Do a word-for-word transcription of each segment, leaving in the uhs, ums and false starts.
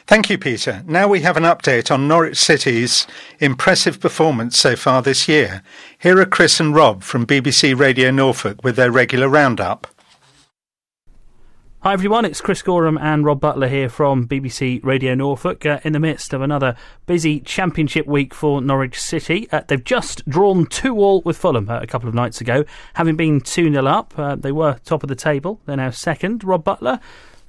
Thank you, Peter. Now we have an update on Norwich City's impressive performance so far this year. Here are Chris and Rob from B B C Radio Norfolk with their regular roundup. Hi everyone, it's Chris Gorham and Rob Butler here from B B C Radio Norfolk uh, in the midst of another busy championship week for Norwich City. Uh, they've just drawn two all with Fulham uh, a couple of nights ago. Having been two nil up, uh, they were top of the table, they're now second. Rob Butler,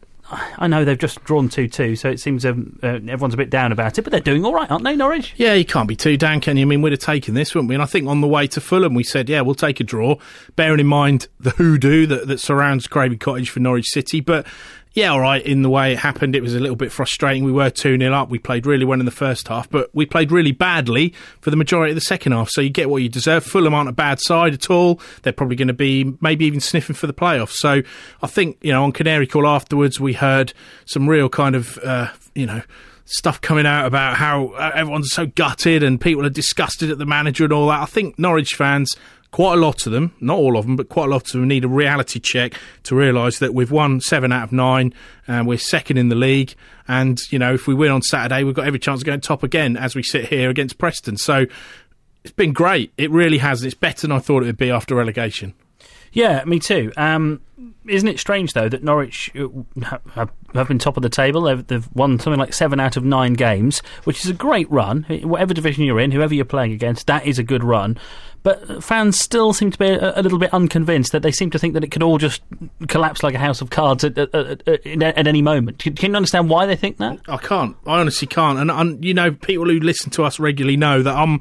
I know they've just drawn two two, so it seems um, uh, everyone's a bit down about it, but they're doing all right, aren't they, Norwich? Yeah, you can't be too down, can you? I mean, we'd have taken this, wouldn't we? And I think on the way to Fulham, we said, yeah, we'll take a draw, bearing in mind the hoodoo that, that surrounds Craven Cottage for Norwich City. But yeah, all right, in the way it happened, it was a little bit frustrating. We were two nil up. We played really well in the first half, but we played really badly for the majority of the second half. So you get what you deserve. Fulham aren't a bad side at all. They're probably going to be maybe even sniffing for the playoffs. So I think, you know, on Canary Call afterwards, we heard some real kind of, uh, you know, stuff coming out about how everyone's so gutted and people are disgusted at the manager and all that. I think Norwich fans, quite a lot of them, not all of them, but quite a lot of them need a reality check to realise that we've won seven out of nine and we're second in the league. And, you know, if we win on Saturday, we've got every chance of going top again as we sit here against Preston. So it's been great. It really has. It's better than I thought it would be after relegation. Yeah, me too. Um, isn't it strange, though, that Norwich have, have been top of the table? They've, they've won something like seven out of nine games, which is a great run. Whatever division you're in, whoever you're playing against, that is a good run. But fans still seem to be a, a little bit unconvinced, that they seem to think that it could all just collapse like a house of cards at, at, at, at, at any moment. Can, can you understand why they think that? I can't. I honestly can't. And, and, you know, people who listen to us regularly know that I'm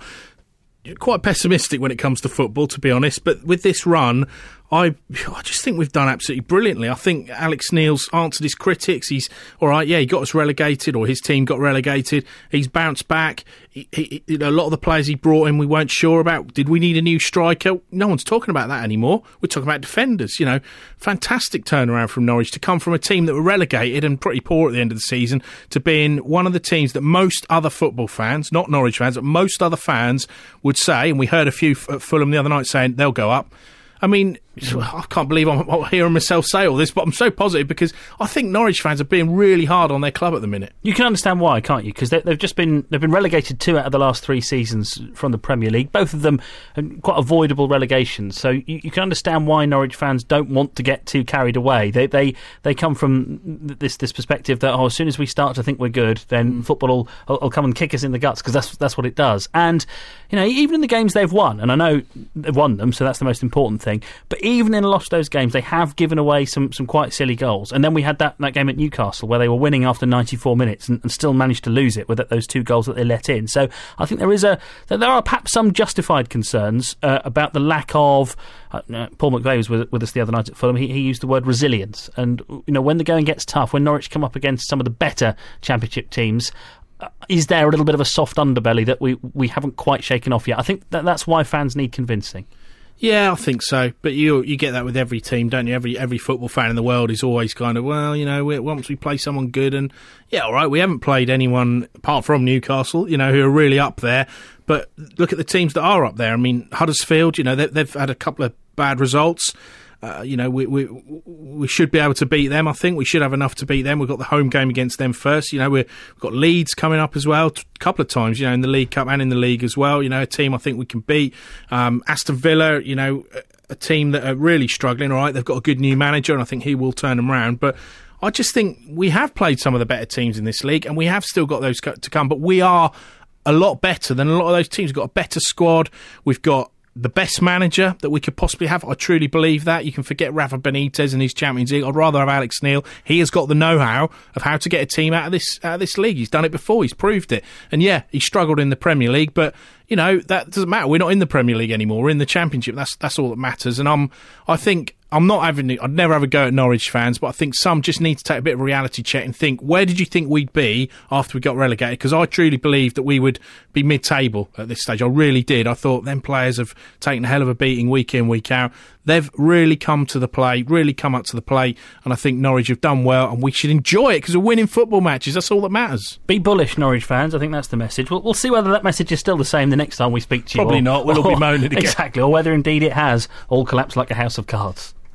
quite pessimistic when it comes to football, to be honest. But with this run, I I just think we've done absolutely brilliantly. I think Alex Neil's answered his critics. He's all right. Yeah, he got us relegated, or his team got relegated. He's bounced back. He, he, you know, a lot of the players he brought in, we weren't sure about. Did we need a new striker? No one's talking about that anymore. We're talking about defenders. You know, fantastic turnaround from Norwich to come from a team that were relegated and pretty poor at the end of the season to being one of the teams that most other football fans, not Norwich fans, but most other fans would say, and we heard a few at Fulham the other night saying they'll go up. I mean, I can't believe I'm hearing myself say all this, but I'm so positive because I think Norwich fans are being really hard on their club at the minute. You can understand why, can't you? Because they, they've just been they've been relegated two out of the last three seasons from the Premier League. Both of them quite avoidable relegations. So you, you can understand why Norwich fans don't want to get too carried away. They they they come from this this perspective that oh, as soon as we start to think we're good, then football will, will come and kick us in the guts because that's that's what it does. And you know, even in the games they've won, and I know they've won them, so that's the most important thing. But even in a lot of those games, they have given away some, some quite silly goals. And then we had that, that game at Newcastle where they were winning after ninety-four minutes and, and still managed to lose it with those two goals that they let in. So I think there is a there are perhaps some justified concerns uh, about the lack of. Uh, Paul McVeigh was with, with us the other night at Fulham. He, he used the word resilience. And you know, when the going gets tough, when Norwich come up against some of the better Championship teams. Uh, is there a little bit of a soft underbelly that we, we haven't quite shaken off yet? I think that that's why fans need convincing. Yeah, I think so. But you you get that with every team, don't you? Every every football fan in the world is always kind of, well, you know, we, once we play someone good, and yeah, all right, we haven't played anyone apart from Newcastle, you know, who are really up there. But look at the teams that are up there. I mean, Huddersfield, you know, they, they've had a couple of bad results. Uh, you know, we, we we should be able to beat them, I think. We should have enough to beat them. We've got the home game against them first. You know, we're, we've got Leeds coming up as well, a couple of times, you know, in the League Cup and in the league as well. You know, a team I think we can beat. Um, Aston Villa, you know, a team that are really struggling, all right. They've got a good new manager, and I think he will turn them around. But I just think we have played some of the better teams in this league, and we have still got those to come. But we are a lot better than a lot of those teams. We've got a better squad. We've got the best manager that we could possibly have. I truly believe that. You can forget Rafa Benitez and his Champions League. I'd rather have Alex Neil. He has got the know-how of how to get a team out of this out of this league. He's done it before. He's proved it. And yeah, he struggled in the Premier League, but you know, that doesn't matter. We're not in the Premier League anymore. We're in the Championship. That's that's all that matters. And I'm, I think I'm not having. I'd never have a go at Norwich fans, but I think some just need to take a bit of a reality check and think, where did you think we'd be after we got relegated? Because I truly believed that we would be mid-table at this stage. I really did. I thought them players have taken a hell of a beating week in, week out. They've really come to the plate, really come up to the plate, and I think Norwich have done well, and we should enjoy it because we're winning football matches. That's all that matters. Be bullish, Norwich fans. I think that's the message. We'll, we'll see whether that message is still the same the next time we speak to you. Probably or, not. We'll or, all be moaning again. Exactly, or whether indeed it has all collapsed like a house of cards.